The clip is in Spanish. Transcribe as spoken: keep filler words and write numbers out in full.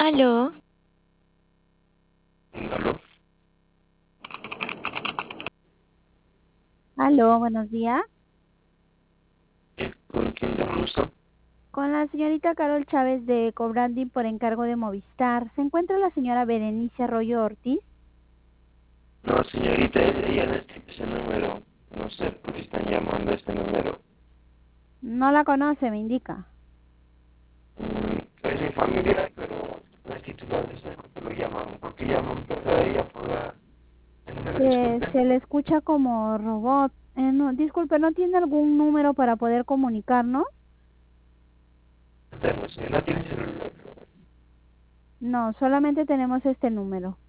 Aló, ¿Aló? Aló, buenos días. ¿Con quién tengo el gusto? Con la señorita Carol Chávez de Cobranding por encargo de Movistar. ¿Se encuentra la señora Berenice Arroyo Ortiz? No, señorita, ella no escribe ese número. No sé por qué están llamando a este número. No la conoce, me indica. Mm, es mi familiar, pero no es titular de ese que lo llaman. ¿Por qué llaman a ella por la... el número? Que Disculpe. se le escucha como robot. Eh, no, disculpe, ¿no tiene algún número para poder comunicarnos? Tengo, señor, no tiene celular. No, solamente tenemos este número.